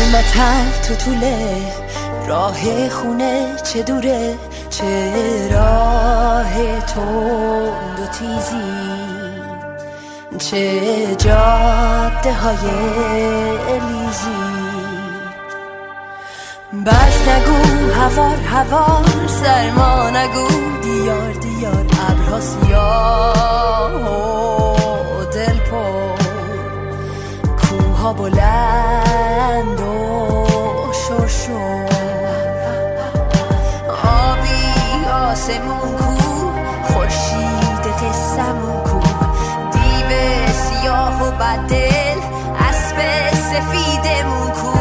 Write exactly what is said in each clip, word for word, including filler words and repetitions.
متل تو طوله راه خونه چه دوره، چه راه تند و تیزی، چه جاده های لیزی. برف نگو هوار هوار، سرما نگو دیار دیار، ابرها سیاه و دل پر، کوها بلند و شرشر، آبی آسمون کو، خورشید قصمون کو، دیو سیاه و بدل، اسب سفیدمون کو.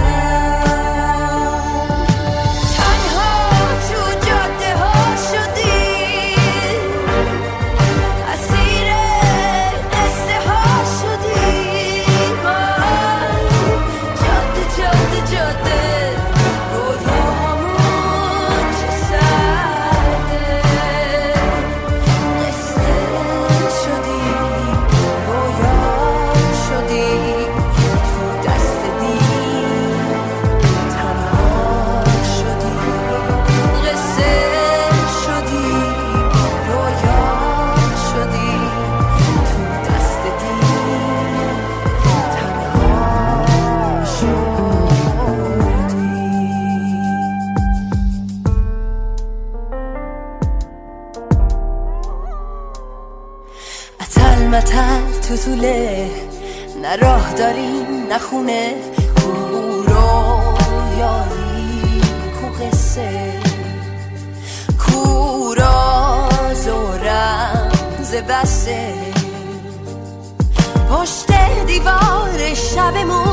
متل تو طوله، نه راه داریم نه خونه، کو رویایی کو قصه، کو راز و رمز بسه، پشت دیوار شبمون